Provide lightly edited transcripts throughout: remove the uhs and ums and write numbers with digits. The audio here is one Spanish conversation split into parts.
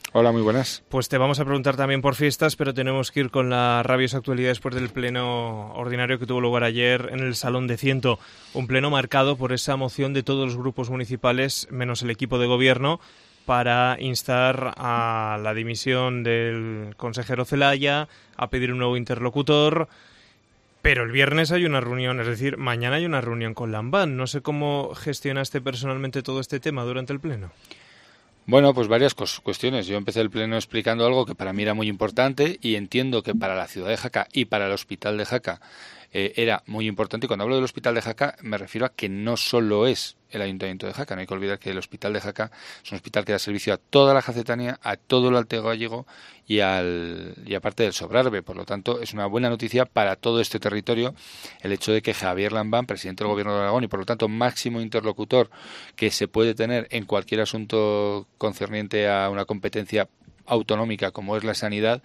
Hola, muy buenas. Pues te vamos a preguntar también por fiestas, pero tenemos que ir con la rabiosa actualidad después del pleno ordinario que tuvo lugar ayer en el Salón de Ciento. Un pleno marcado por esa moción de todos los grupos municipales, menos el equipo de gobierno, para instar a la dimisión del consejero Zelaya, a pedir un nuevo interlocutor. Pero el viernes hay una reunión, es decir, mañana hay una reunión con Lambán. No sé cómo gestionaste personalmente todo este tema durante el pleno. Bueno, pues varias cuestiones. Yo empecé el pleno explicando algo que para mí era muy importante y entiendo que para la ciudad de Jaca y para el hospital de Jaca era muy importante. Y cuando hablo del hospital de Jaca me refiero a que no solo es el Ayuntamiento de Jaca. No hay que olvidar que el hospital de Jaca es un hospital que da servicio a toda la Jacetania, a todo el Alto Gállego y aparte del Sobrarbe. Por lo tanto, es una buena noticia para todo este territorio el hecho de que Javier Lambán, presidente del Gobierno de Aragón y por lo tanto máximo interlocutor que se puede tener en cualquier asunto concerniente a una competencia autonómica como es la sanidad,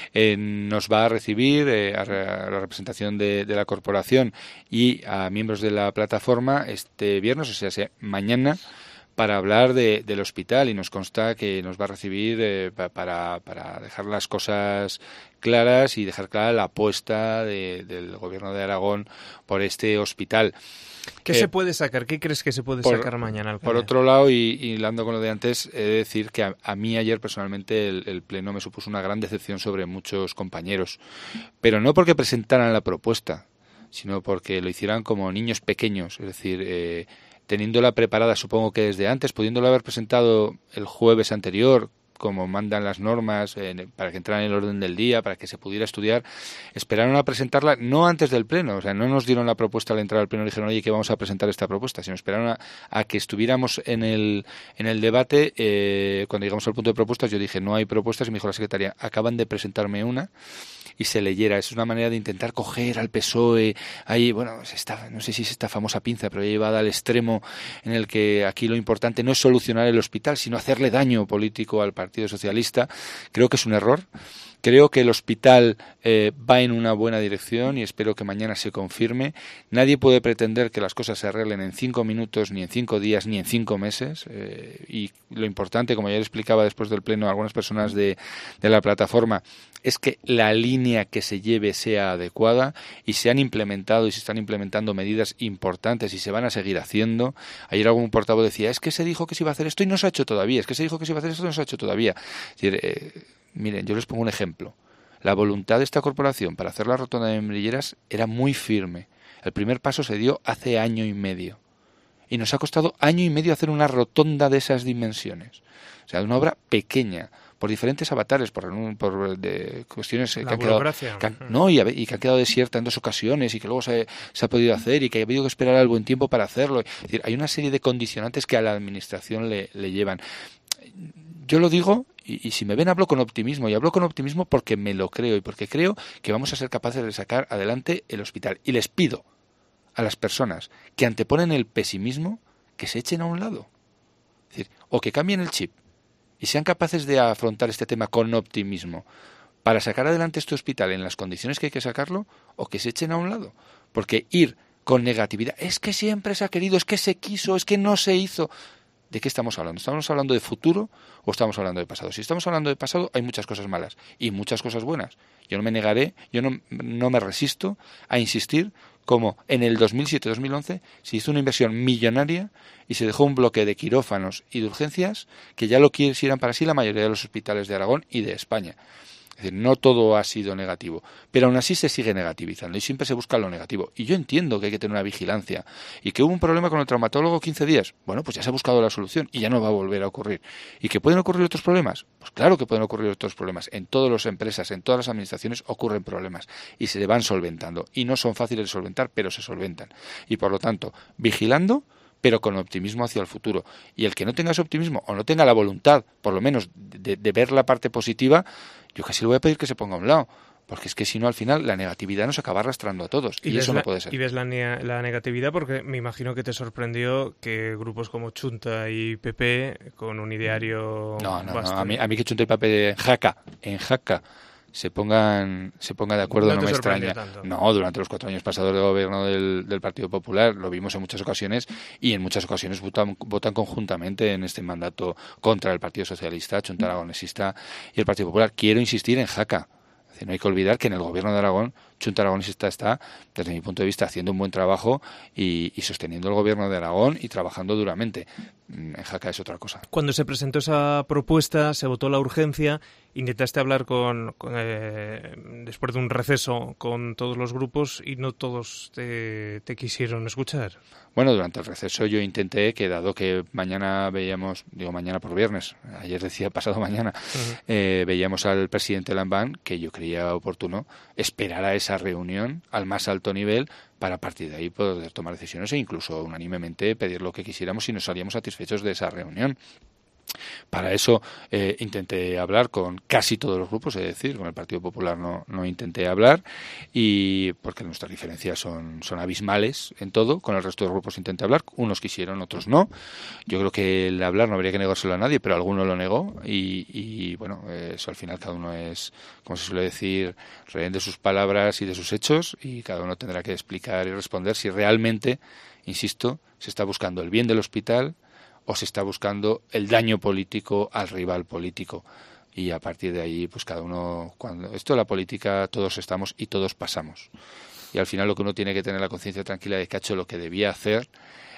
nos va a recibir a la representación de la corporación y a miembros de la plataforma este viernes, o sea, mañana, para hablar del hospital, y nos consta que nos va a recibir para dejar las cosas claras y dejar clara la apuesta del Gobierno de Aragón por este hospital. ¿Qué se puede sacar? ¿Qué crees que se puede sacar mañana, alcalde? Por otro lado, y hilando con lo de antes, he de decir que a mí ayer personalmente el pleno me supuso una gran decepción sobre muchos compañeros, pero no porque presentaran la propuesta, sino porque lo hicieran como niños pequeños, es decir, teniéndola preparada supongo que desde antes, pudiéndola haber presentado el jueves anterior, como mandan las normas, para que entrara en el orden del día, para que se pudiera estudiar, esperaron a presentarla no antes del pleno, o sea, no nos dieron la propuesta al entrar al pleno y dijeron, oye, que vamos a presentar esta propuesta, sino esperaron a que estuviéramos en el debate. Cuando llegamos al punto de propuestas, yo dije, no hay propuestas, y me dijo la secretaria, acaban de presentarme una, y se leyera. Es una manera de intentar coger al PSOE, ahí, bueno, no sé si es esta famosa pinza, pero llevada al extremo en el que aquí lo importante no es solucionar el hospital, sino hacerle daño político al Partido Socialista. Creo que es un error. Creo que el hospital va en una buena dirección y espero que mañana se confirme. Nadie puede pretender que las cosas se arreglen en 5 minutos, ni en 5 días, ni en 5 meses. Y lo importante, como ya le explicaba después del pleno a algunas personas de la plataforma, es que la línea que se lleve sea adecuada, y se han implementado y se están implementando medidas importantes y se van a seguir haciendo. Ayer algún portavoz decía, es que se dijo que se iba a hacer esto y no se ha hecho todavía, es que se dijo que se iba a hacer esto y no se ha hecho todavía. Es decir, miren, yo les pongo un ejemplo. La voluntad de esta corporación para hacer la rotonda de Membrilleras era muy firme. El primer paso se dio hace año y medio. Y nos ha costado año y medio hacer una rotonda de esas dimensiones. O sea, una obra pequeña, por diferentes avatares, por cuestiones que han quedado, y que han quedado desiertas en 2 ocasiones y que luego se ha podido hacer y que ha habido que esperar al buen tiempo para hacerlo. Es decir, hay una serie de condicionantes que a la administración le llevan. Yo lo digo, y si me ven hablo con optimismo, y hablo con optimismo porque me lo creo y porque creo que vamos a ser capaces de sacar adelante el hospital. Y les pido a las personas que anteponen el pesimismo que se echen a un lado. Es decir, o que cambien el chip y sean capaces de afrontar este tema con optimismo para sacar adelante este hospital en las condiciones que hay que sacarlo, o que se echen a un lado. Porque ir con negatividad, es que siempre se ha querido, es que se quiso, es que no se hizo. ¿De qué estamos hablando? ¿Estamos hablando de futuro o estamos hablando de pasado? Si estamos hablando de pasado, hay muchas cosas malas y muchas cosas buenas. Yo no me negaré, yo no me resisto a insistir como en el 2007-2011 se hizo una inversión millonaria y se dejó un bloque de quirófanos y de urgencias que ya lo quisieran para sí la mayoría de los hospitales de Aragón y de España. Es decir, no todo ha sido negativo, pero aún así se sigue negativizando y siempre se busca lo negativo. Y yo entiendo que hay que tener una vigilancia y que hubo un problema con el traumatólogo 15 días. Bueno, pues ya se ha buscado la solución y ya no va a volver a ocurrir. ¿Y que pueden ocurrir otros problemas? Pues claro que pueden ocurrir otros problemas. En todas las empresas, en todas las administraciones ocurren problemas y se van solventando. Y no son fáciles de solventar, pero se solventan. Y por lo tanto, vigilando, pero con optimismo hacia el futuro. Y el que no tenga ese optimismo o no tenga la voluntad, por lo menos, de ver la parte positiva, yo casi le voy a pedir que se ponga a un lado. Porque es que si no, al final, la negatividad nos acaba arrastrando a todos. Y eso no puede ser. Y ves la negatividad porque me imagino que te sorprendió que grupos como Chunta y PP, con un ideario... No. A mí que Chunta y PP en Jaca se pongan de acuerdo no me extraña. Tanto. No, durante los 4 años pasados de gobierno del Partido Popular lo vimos en muchas ocasiones y en muchas ocasiones votan conjuntamente en este mandato contra el Partido Socialista, Chunta Aragonesista y el Partido Popular. Quiero insistir en Jaca. No hay que olvidar que en el gobierno de Aragón, Chunta Aragonesista está, desde mi punto de vista, haciendo un buen trabajo y sosteniendo el gobierno de Aragón y trabajando duramente. En Jaca es otra cosa. Cuando se presentó esa propuesta, se votó la urgencia, intentaste hablar después de un receso con todos los grupos y no todos te quisieron escuchar. Bueno, durante el receso yo intenté que, dado que mañana veíamos, digo mañana por viernes, ayer decía pasado mañana, veíamos al presidente Lambán, que yo creía oportuno esperar a esa reunión al más alto nivel para a partir de ahí poder tomar decisiones e incluso unánimemente pedir lo que quisiéramos si nos salíamos satisfechos de esa reunión. Para eso intenté hablar con casi todos los grupos, es decir, con el Partido Popular no intenté hablar, y porque nuestras diferencias son abismales en todo. Con el resto de los grupos intenté hablar, unos quisieron, otros no. Yo creo que el hablar no habría que negárselo a nadie, pero alguno lo negó y bueno, eso al final cada uno es, como se suele decir, rehén de sus palabras y de sus hechos, y cada uno tendrá que explicar y responder si realmente, insisto, se está buscando el bien del hospital o se está buscando el daño político al rival político. Y a partir de ahí, pues cada uno, cuando esto de la política, todos estamos y todos pasamos. Y al final lo que uno tiene que tener la conciencia tranquila de que ha hecho lo que debía hacer,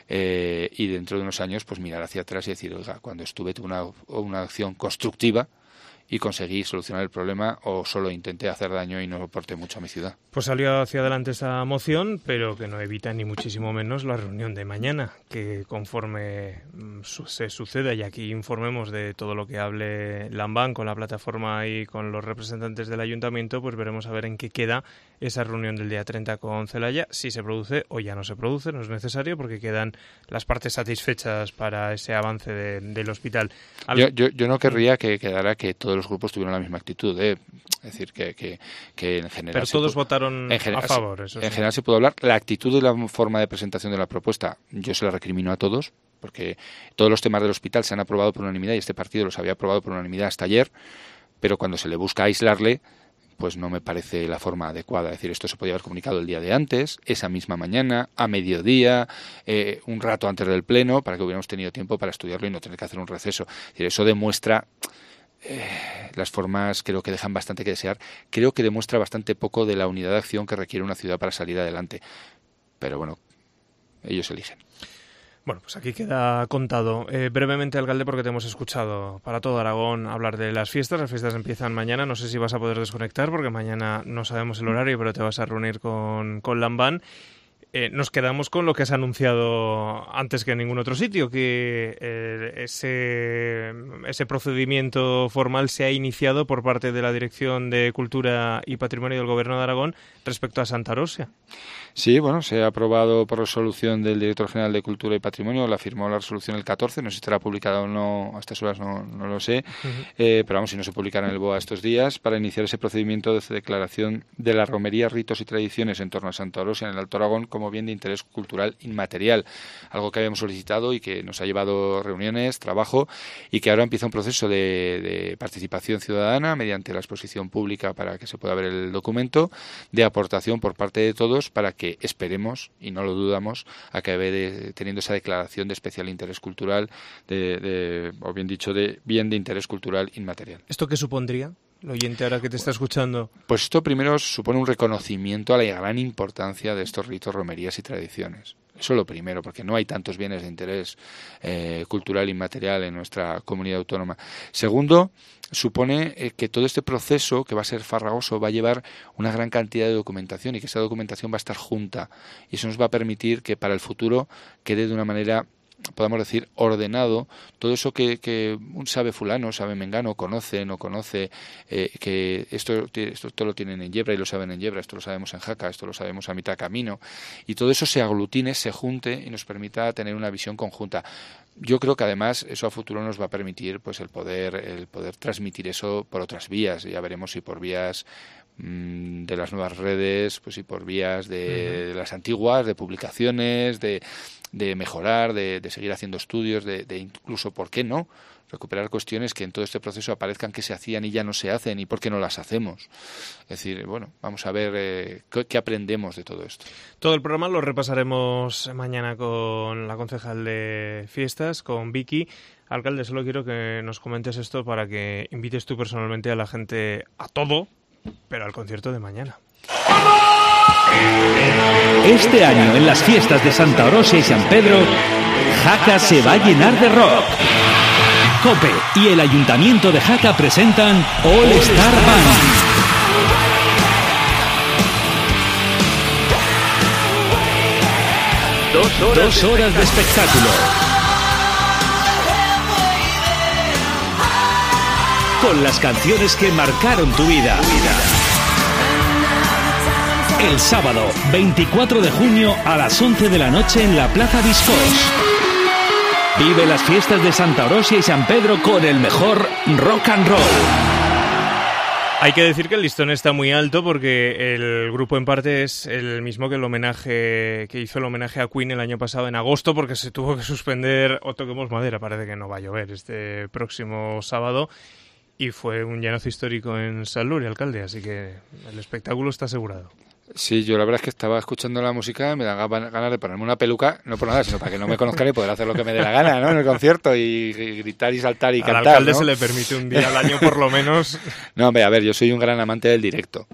y dentro de unos años pues mirar hacia atrás y decir, oiga, cuando tuve una acción constructiva y conseguí solucionar el problema, o solo intenté hacer daño y no aporté mucho a mi ciudad. Pues salió hacia adelante esa moción, pero que no evita ni muchísimo menos la reunión de mañana, que conforme se suceda y aquí informemos de todo lo que hable Lambán con la plataforma y con los representantes del ayuntamiento, pues veremos a ver en qué queda esa reunión del día 30 con Celaya, si se produce o ya no se produce, no es necesario porque quedan las partes satisfechas para ese avance del hospital. Yo no querría que quedara que todos los grupos tuvieron la misma actitud, es decir, que en general... Pero todos votaron a favor, eso sí. En general se puede hablar. La actitud y la forma de presentación de la propuesta, yo se la recrimino a todos, porque todos los temas del hospital se han aprobado por unanimidad y este partido los había aprobado por unanimidad hasta ayer, pero cuando se le busca aislarle, pues no me parece la forma adecuada. Es decir, esto se podía haber comunicado el día de antes, esa misma mañana, a mediodía, un rato antes del pleno, para que hubiéramos tenido tiempo para estudiarlo y no tener que hacer un receso. Es decir, eso demuestra... las formas creo que dejan bastante que desear. Creo que demuestra bastante poco de la unidad de acción que requiere una ciudad para salir adelante. Pero bueno, ellos eligen. Bueno, pues aquí queda contado. Brevemente, alcalde, porque te hemos escuchado para todo Aragón hablar de las fiestas. Las fiestas empiezan mañana. No sé si vas a poder desconectar porque mañana no sabemos el horario, pero te vas a reunir con Lambán. Nos quedamos con lo que has anunciado antes que en ningún otro sitio, que ese procedimiento formal se ha iniciado por parte de la Dirección de Cultura y Patrimonio del Gobierno de Aragón respecto a Santa Rosia. Sí, bueno, se ha aprobado por resolución del Director General de Cultura y Patrimonio, la firmó la resolución el 14, no sé si estará publicada o no, a estas horas no lo sé, pero vamos, si no se publicará en el BOA estos días, para iniciar ese procedimiento de declaración de la romería, ritos y tradiciones en torno a Santa Rosia en el Alto Aragón como bien de interés cultural inmaterial, algo que habíamos solicitado y que nos ha llevado reuniones, trabajo, y que ahora empieza un proceso de participación ciudadana mediante la exposición pública para que se pueda ver el documento, de aportación por parte de todos para que esperemos, y no lo dudamos, acabe teniendo esa declaración de especial interés cultural, o bien dicho, de bien de interés cultural inmaterial. ¿Esto qué supondría? El oyente ahora que te está escuchando. Pues esto primero supone un reconocimiento a la gran importancia de estos ritos, romerías y tradiciones. Eso es lo primero, porque no hay tantos bienes de interés cultural inmaterial en nuestra comunidad autónoma. Segundo, supone que todo este proceso, que va a ser farragoso, va a llevar una gran cantidad de documentación y que esa documentación va a estar junta. Y eso nos va a permitir que para el futuro quede de una manera, podamos decir, ordenado, todo eso que sabe fulano, sabe mengano, conoce, no conoce, que esto lo tienen en Yebra y lo saben en Yebra, esto lo sabemos en Jaca, esto lo sabemos a mitad camino, y todo eso se aglutine, se junte y nos permita tener una visión conjunta. Yo creo que además eso a futuro nos va a permitir pues el poder transmitir eso por otras vías. Ya veremos si por vías de las nuevas redes, pues si por vías de las antiguas, de publicaciones, de mejorar, de seguir haciendo estudios, de incluso, ¿por qué no?, recuperar cuestiones que en todo este proceso aparezcan que se hacían y ya no se hacen y por qué no las hacemos. Es decir, bueno, vamos a ver qué aprendemos de todo esto. Todo el programa lo repasaremos mañana con la concejal de fiestas, con Vicky. Alcalde, solo quiero que nos comentes esto para que invites tú personalmente a la gente a todo, pero al concierto de mañana. Este año en las fiestas de Santa Orosia y San Pedro, Jaca se va a llenar de rock. COPE y el Ayuntamiento de Jaca presentan All Star Band. 2 horas de espectáculo. Con las canciones que marcaron tu vida. El sábado, 24 de junio a las 11 de la noche en la Plaza Viscós. Vive las fiestas de Santa Orosia y San Pedro con el mejor rock and roll. Hay que decir que el listón está muy alto porque el grupo en parte es el mismo que hizo el homenaje a Queen el año pasado en agosto, porque se tuvo que suspender, o toquemos madera, parece que no va a llover este próximo sábado, y fue un llanazo histórico en San Luri, alcalde, así que el espectáculo está asegurado. Sí, yo la verdad es que estaba escuchando la música, me dan ganas de ponerme una peluca, no por nada, sino para que no me conozcan y poder hacer lo que me dé la gana, ¿no? En el concierto y gritar y saltar y cantar, al alcalde, ¿no? Se le permite un día al año por lo menos. No, hombre, a ver, yo soy un gran amante del directo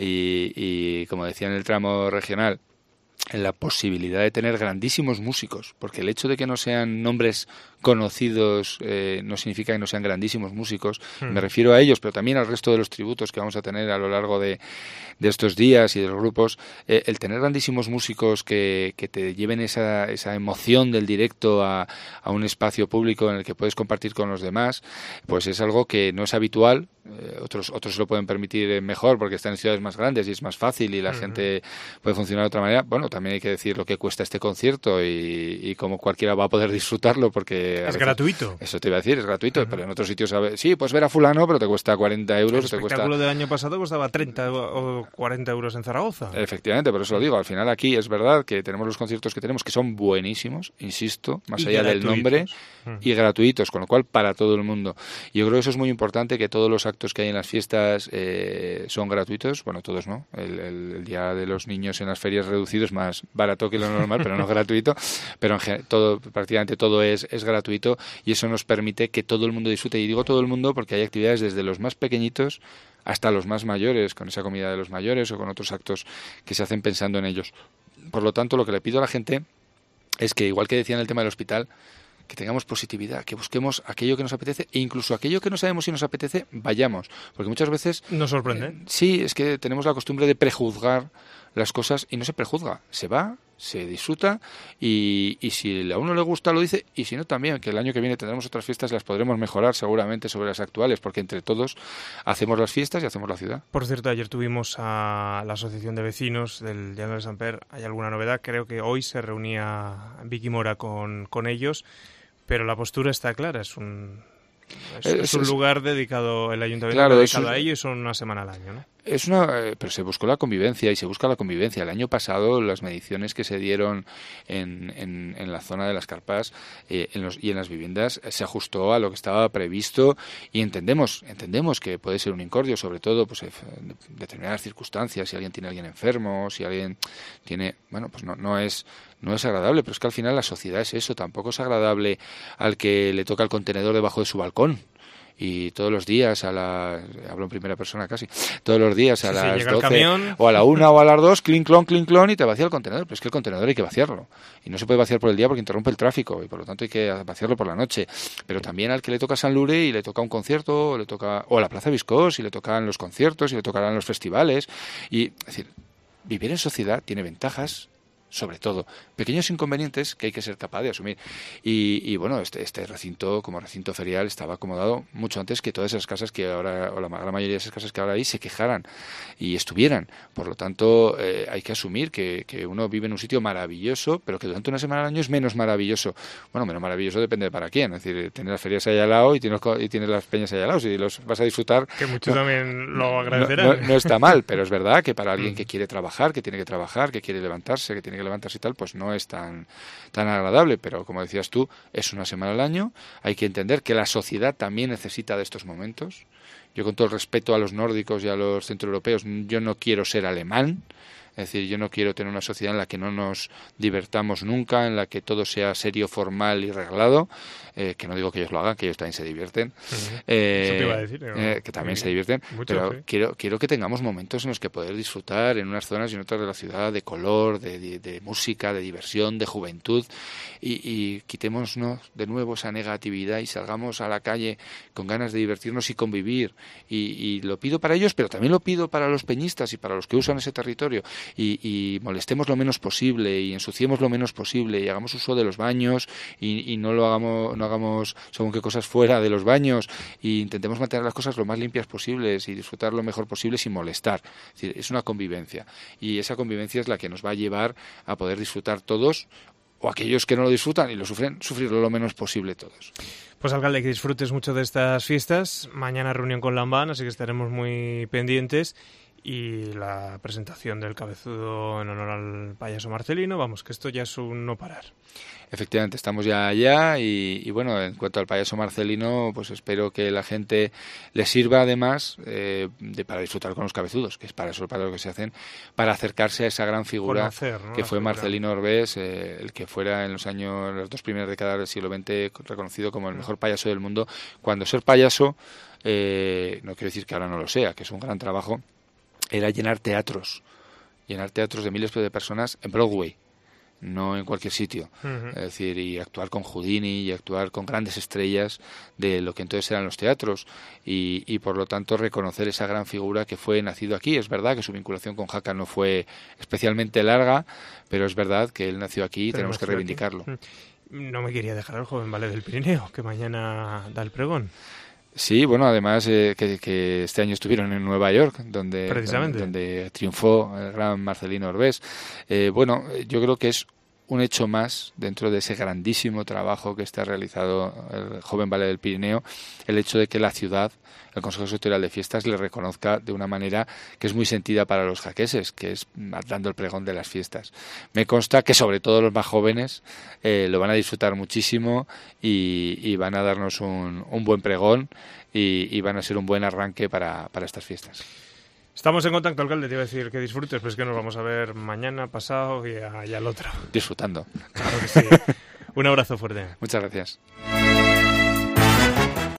y como decía en el tramo regional, en la posibilidad de tener grandísimos músicos, porque el hecho de que no sean nombres conocidos no significa que no sean grandísimos músicos. Me refiero a ellos, pero también al resto de los tributos que vamos a tener a lo largo de estos días y de los grupos. El tener grandísimos músicos que te lleven esa emoción del directo a un espacio público en el que puedes compartir con los demás, pues es algo que no es habitual. Otros se lo pueden permitir mejor porque están en ciudades más grandes y es más fácil y la gente puede funcionar de otra manera. Bueno, también hay que decir lo que cuesta este concierto y cómo cualquiera va a poder disfrutarlo porque... Es gratuito. Eso te iba a decir, es gratuito, pero en otros sitios, sí, pues ver a fulano, pero te cuesta 40 euros. El espectáculo del año pasado costaba 30 o 40 euros en Zaragoza. Efectivamente, por eso lo digo. Al final aquí es verdad que tenemos los conciertos que tenemos que son buenísimos, insisto, más allá del nombre, y gratuitos, con lo cual para todo el mundo. Y yo creo que eso es muy importante, que todos los actos que hay en las fiestas son gratuitos. Bueno, todos no. El Día de los Niños en las ferias reducido es más barato que lo normal, pero no es gratuito. Pero prácticamente todo es gratuito y eso nos permite que todo el mundo disfrute. Y digo todo el mundo porque hay actividades desde los más pequeñitos hasta los más mayores, con esa comida de los mayores o con otros actos que se hacen pensando en ellos. Por lo tanto, lo que le pido a la gente es que, igual que decía en el tema del hospital, que tengamos positividad, que busquemos aquello que nos apetece e incluso aquello que no sabemos si nos apetece, vayamos. Porque muchas veces... Nos sorprende. Sí, es que tenemos la costumbre de prejuzgar las cosas y no se prejuzga. Se va, se disfruta y si a uno le gusta lo dice y si no también, que el año que viene tendremos otras fiestas y las podremos mejorar seguramente sobre las actuales, porque entre todos hacemos las fiestas y hacemos la ciudad. Por cierto, ayer tuvimos a la Asociación de Vecinos del Llano de Sant Pere. ¿Hay alguna novedad? Creo que hoy se reunía Vicky Mora con ellos, pero la postura está clara, es un lugar dedicado, el ayuntamiento dedicado a ello, y son una semana al año, ¿no? Pero se buscó la convivencia y se busca la convivencia. El año pasado las mediciones que se dieron en la zona de las carpas y en las viviendas se ajustó a lo que estaba previsto y entendemos que puede ser un incordio, sobre todo pues en determinadas circunstancias, si alguien tiene a alguien enfermo, si alguien tiene... Bueno, pues no es agradable, pero es que al final la sociedad es eso. Tampoco es agradable al que le toca el contenedor debajo de su balcón y todos los días hablo en primera persona casi, todos los días a las 12 o a la 1 o a las 2, clon y te vacía el contenedor. Pero es que el contenedor hay que vaciarlo y no se puede vaciar por el día porque interrumpe el tráfico y por lo tanto hay que vaciarlo por la noche. Pero también al que le toca San Lure y le toca un concierto o a la Plaza Viscós y le tocan los conciertos y le tocarán los festivales es decir, vivir en sociedad tiene ventajas, sobre todo pequeños inconvenientes que hay que ser capaz de asumir y bueno, este recinto como recinto ferial estaba acomodado mucho antes que todas esas casas que ahora, o la gran mayoría de esas casas que ahora hay, se quejaran y estuvieran. Por lo tanto, hay que asumir que uno vive en un sitio maravilloso, pero que durante una semana al año es menos maravilloso. Bueno, menos maravilloso depende de para quién, es decir, tienes las ferias ahí al lado y tienes las peñas ahí al lado, si los vas a disfrutar, que muchos también lo agradecerán. No está mal, pero es verdad que para alguien que quiere trabajar, que tiene que trabajar, que quiere levantarse, que tiene tiene que levantarse y tal, pues no es tan agradable, pero como decías tú, es una semana al año, hay que entender que la sociedad también necesita de estos momentos. Yo, con todo el respeto a los nórdicos y a los centroeuropeos, yo no quiero ser alemán. Es decir, yo no quiero tener una sociedad en la que no nos divertamos nunca, en la que todo sea serio, formal y reglado, que no digo que ellos lo hagan, que ellos también se divierten. Eso te iba a decir. Que también se divierten, mucho, pero sí. quiero que tengamos momentos en los que poder disfrutar en unas zonas y en otras de la ciudad de color, de música, de diversión, de juventud, y quitémonos de nuevo esa negatividad y salgamos a la calle con ganas de divertirnos y convivir. Y lo pido para ellos, pero también lo pido para los peñistas y para los que usan ese territorio. Y molestemos lo menos posible y ensuciemos lo menos posible y hagamos uso de los baños y no hagamos según qué cosas fuera de los baños, y intentemos mantener las cosas lo más limpias posibles y disfrutar lo mejor posible sin molestar. Es decir, es una convivencia, y esa convivencia es la que nos va a llevar a poder disfrutar todos, o aquellos que no lo disfrutan y lo sufren, sufrirlo lo menos posible todos. Pues, alcalde, que disfrutes mucho de estas fiestas. Mañana reunión con Lambán, así que estaremos muy pendientes. Y la presentación del cabezudo en honor al payaso Marcelino, vamos, que esto ya es un no parar. Efectivamente, estamos ya allá y bueno, en cuanto al payaso Marcelino, pues espero que la gente le sirva además para disfrutar con los cabezudos, que es para eso, para lo que se hacen, para acercarse a esa gran figura conocer, ¿no? que fue Marcelino Orbés, el que fuera en las dos primeras décadas del siglo XX reconocido como el mejor payaso del mundo, cuando ser payaso, no quiero decir que ahora no lo sea, que es un gran trabajo, era llenar teatros de miles de personas en Broadway, no en cualquier sitio. Es decir, y actuar con Houdini y actuar con grandes estrellas de lo que entonces eran los teatros, y por lo tanto reconocer esa gran figura que fue nacido aquí. Es verdad que su vinculación con Jaca no fue especialmente larga, pero es verdad que él nació aquí y tenemos que reivindicarlo. No me quería dejar el joven ballet del Pirineo, que mañana da el pregón. Sí, bueno, además que este año estuvieron en Nueva York, donde triunfó el gran Marcelino Orbés. Bueno, yo creo que es un hecho más dentro de ese grandísimo trabajo que está realizado el joven ballet del Pirineo, el hecho de que la ciudad, el Consejo Sectorial de Fiestas, le reconozca de una manera que es muy sentida para los jaqueses, que es dando el pregón de las fiestas. Me consta que sobre todo los más jóvenes lo van a disfrutar muchísimo y van a darnos un buen pregón y van a ser un buen arranque para estas fiestas. Estamos en contacto, alcalde. Te iba a decir que disfrutes, pero es que nos vamos a ver mañana, pasado y al otro. Disfrutando. Claro que sí. Un abrazo fuerte. Muchas gracias.